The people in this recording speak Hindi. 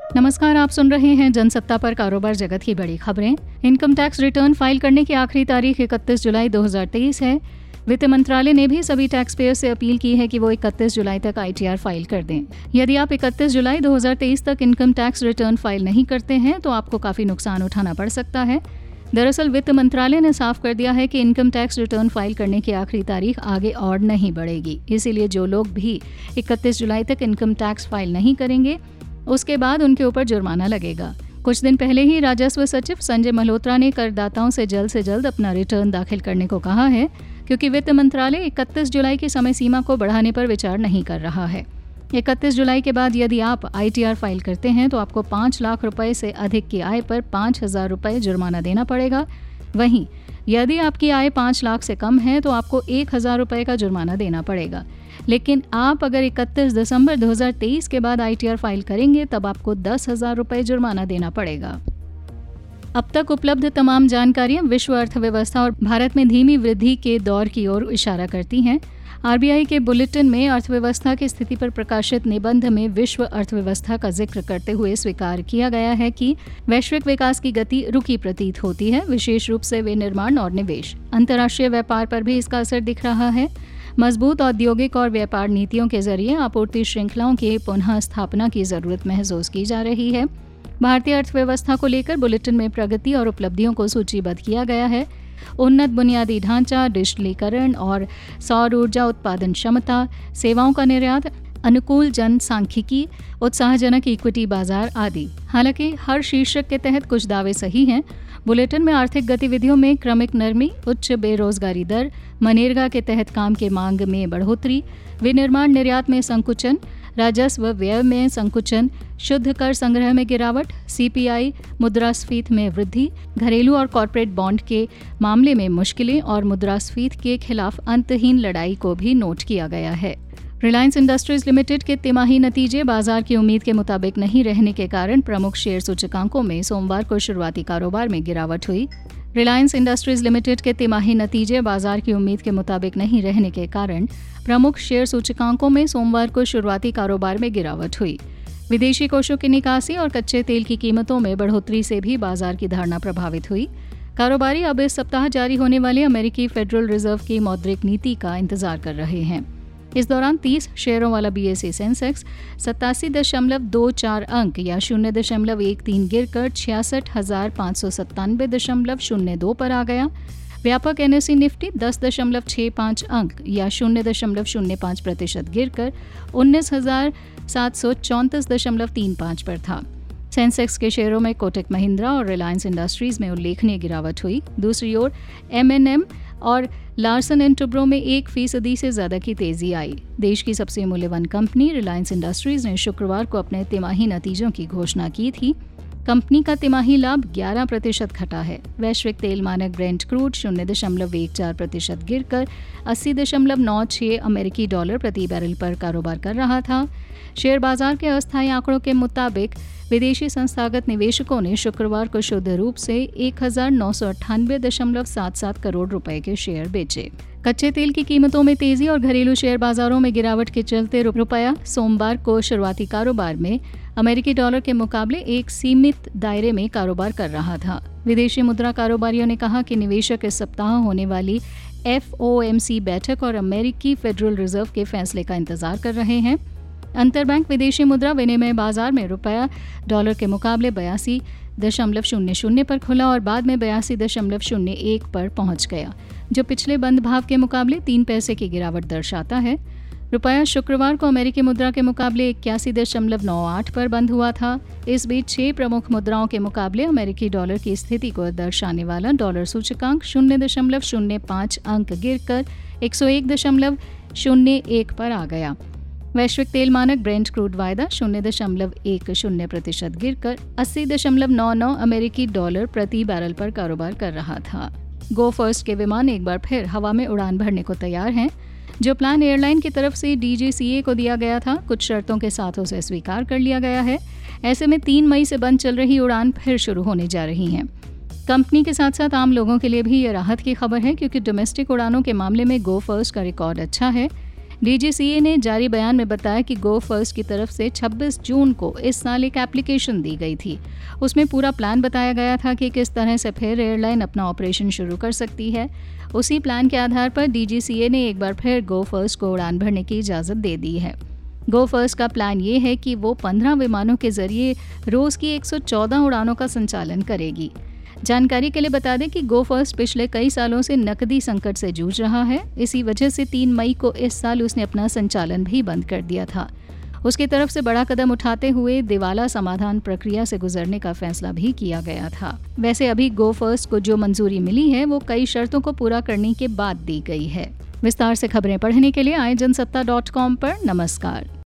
नमस्कार, आप सुन रहे हैं जनसत्ता पर कारोबार जगत की बड़ी खबरें। इनकम टैक्स रिटर्न फाइल करने की आखिरी तारीख 31 जुलाई 2023 है। वित्त मंत्रालय ने भी सभी टैक्स पेयर से अपील की है कि वो 31 जुलाई तक ITR फाइल कर दें। यदि आप 31 जुलाई 2023 तक इनकम टैक्स रिटर्न फाइल नहीं करते हैं तो आपको काफ़ी नुकसान उठाना पड़ सकता है। दरअसल वित्त मंत्रालय ने साफ कर दिया है कि इनकम टैक्स रिटर्न फाइल करने की आखिरी तारीख आगे और नहीं बढ़ेगी। इसीलिए जो लोग भी 31 जुलाई तक इनकम टैक्स फाइल नहीं करेंगे उसके बाद उनके ऊपर जुर्माना लगेगा। कुछ दिन पहले ही राजस्व सचिव संजय मल्होत्रा ने करदाताओं से जल्द अपना रिटर्न दाखिल करने को कहा है, क्योंकि वित्त मंत्रालय 31 जुलाई की समय सीमा को बढ़ाने पर विचार नहीं कर रहा है। 31 जुलाई के बाद यदि आप ITR फाइल करते हैं तो आपको 5 लाख रुपए से अधिक की आय पर 5,000 रुपए जुर्माना देना पड़ेगा। वहीं यदि आपकी आय 5 लाख से कम है तो आपको 1,000 रुपए का जुर्माना देना पड़ेगा। लेकिन आप अगर 31 दिसंबर 2023 के बाद ITR फाइल करेंगे तब आपको 10,000 रुपए जुर्माना देना पड़ेगा। अब तक उपलब्ध तमाम जानकारियां विश्व अर्थव्यवस्था और भारत में धीमी वृद्धि के दौर की ओर इशारा करती हैं। RBI के बुलेटिन में अर्थव्यवस्था की स्थिति पर प्रकाशित निबंध में विश्व अर्थव्यवस्था का जिक्र करते हुए स्वीकार किया गया है कि वैश्विक विकास की गति रुकी प्रतीत होती है, विशेष रूप से विनिर्माण और निवेश। अंतर्राष्ट्रीय व्यापार पर भी इसका असर दिख रहा है। मजबूत औद्योगिक और व्यापार नीतियों के जरिए आपूर्ति श्रृंखलाओं की पुनः स्थापना की जरूरत महसूस की जा रही है। भारतीय अर्थव्यवस्था को लेकर बुलेटिन में प्रगति और उपलब्धियों को सूचीबद्ध किया गया है। उन्नत बुनियादी ढांचा, डिजिटलीकरण और सौर ऊर्जा उत्पादन क्षमता, सेवाओं का निर्यात, अनुकूल जनसांख्यिकी, उत्साहजनक इक्विटी बाजार आदि। हालांकि हर शीर्षक के तहत कुछ दावे सही हैं। बुलेटिन में आर्थिक गतिविधियों में क्रमिक नरमी, उच्च बेरोजगारी दर, मनरेगा के तहत काम के मांग में बढ़ोतरी, विनिर्माण निर्यात में संकुचन, राजस्व व्यय में संकुचन, शुद्ध कर संग्रह में गिरावट, CPI, मुद्रास्फीति में वृद्धि, घरेलू और कॉर्पोरेट बॉन्ड के मामले में मुश्किलें और मुद्रास्फीति के खिलाफ अंतहीन लड़ाई को भी नोट किया गया है। रिलायंस इंडस्ट्रीज लिमिटेड के तिमाही नतीजे बाजार की उम्मीद के मुताबिक नहीं रहने के कारण प्रमुख शेयर सूचकांकों में सोमवार को शुरुआती कारोबार में गिरावट हुई। रिलायंस इंडस्ट्रीज लिमिटेड के तिमाही नतीजे बाजार की उम्मीद के मुताबिक नहीं रहने के कारण प्रमुख शेयर सूचकांकों में सोमवार को शुरुआती कारोबार में गिरावट हुई। विदेशी कोषों की निकासी और कच्चे तेल की कीमतों में बढ़ोतरी से भी बाजार की धारणा प्रभावित हुई। कारोबारी अब इस सप्ताह जारी होने वाले अमेरिकी फेडरल रिजर्व की मौद्रिक नीति का इंतजार कर रहे हैं। इस दौरान 30 शेयरों वाला BSE सेंसेक्स 87.24 अंक या 0.13 गिरकर 66,597.02 पर आ गया। व्यापक NSE निफ्टी 10.65 अंक या 0.05% गिरकर 19,734.35 पर था। सेंसेक्स के शेयरों में कोटक महिंद्रा और रिलायंस इंडस्ट्रीज में उल्लेखनीय गिरावट हुई। दूसरी ओर M&M और लार्सन एंड टुब्रो में 1% से ज्यादा की तेजी आई। देश की सबसे मूल्यवान कंपनी रिलायंस इंडस्ट्रीज ने शुक्रवार को अपने तिमाही नतीजों की घोषणा की थी। कंपनी का तिमाही लाभ 11% घटा है। वैश्विक तेल मानक ब्रेंट क्रूड 0.14% गिरकर 80.96 अमेरिकी डॉलर प्रति बैरल पर कारोबार कर रहा था। शेयर बाजार के अस्थायी आंकड़ों के मुताबिक विदेशी संस्थागत निवेशकों ने शुक्रवार को शुद्ध रूप से 1,998.77 करोड़ रुपए के शेयर बेचे। कच्चे तेल की कीमतों में तेजी और घरेलू शेयर बाजारों में गिरावट के चलते रुपया सोमवार को शुरुआती कारोबार में अमेरिकी डॉलर के मुकाबले एक सीमित दायरे में कारोबार कर रहा था। विदेशी मुद्रा कारोबारियों ने कहा कि निवेशक इस सप्ताह होने वाली FOMC बैठक और अमेरिकी फेडरल रिजर्व के फैसले का इंतजार कर रहे हैं। अंतरबैंक विदेशी मुद्रा विनिमय बाजार में रुपया डॉलर के मुकाबले 82.00 पर खुला और बाद में 82.01 पर पहुंच गया, जो पिछले बंद भाव के मुकाबले 3 पैसे की गिरावट दर्शाता है। रुपया शुक्रवार को अमेरिकी मुद्रा के मुकाबले 81.98 पर बंद हुआ था। इस बीच 6 प्रमुख मुद्राओं के मुकाबले अमेरिकी डॉलर की स्थिति को दर्शाने वाला डॉलर सूचकांक 0.05 अंक गिरकर 101.01 पर आ गया। वैश्विक तेल मानक ब्रेंट क्रूड वायदा 0.10% गिरकर 80.99 अमेरिकी डॉलर प्रति बैरल पर कारोबार कर रहा था। गो फर्स्ट के विमान एक बार फिर हवा में उड़ान भरने को तैयार हैं। जो प्लान एयरलाइन की तरफ से DGCA को दिया गया था, कुछ शर्तों के साथ उसे स्वीकार कर लिया गया है। ऐसे में 3 मई से बंद चल रही उड़ान फिर शुरू होने जा रही हैं। कंपनी के साथ साथ आम लोगों के लिए भी ये राहत की खबर है, क्योंकि डोमेस्टिक उड़ानों के मामले में गो फर्स्ट का रिकॉर्ड अच्छा है। DGCA ने जारी बयान में बताया कि गो फर्स्ट की तरफ से 26 जून को इस साल एक एप्लीकेशन दी गई थी। उसमें पूरा प्लान बताया गया था कि किस तरह से फिर एयरलाइन अपना ऑपरेशन शुरू कर सकती है। उसी प्लान के आधार पर DGCA ने एक बार फिर गो फर्स्ट को उड़ान भरने की इजाज़त दे दी है। गो फर्स्ट का प्लान ये है कि वो 15 विमानों के जरिए रोज़ की 114 उड़ानों का संचालन करेगी। जानकारी के लिए बता दें कि गो फर्स्ट पिछले कई सालों से नकदी संकट से जूझ रहा है। इसी वजह से 3 मई को इस साल उसने अपना संचालन भी बंद कर दिया था। उसकी तरफ से बड़ा कदम उठाते हुए दिवाला समाधान प्रक्रिया से गुजरने का फैसला भी किया गया था। वैसे अभी गो फर्स्ट को जो मंजूरी मिली है वो कई शर्तों को पूरा करने के बाद दी गई है। विस्तार से खबरें पढ़ने के लिए आए जनसत्ता.com पर। नमस्कार।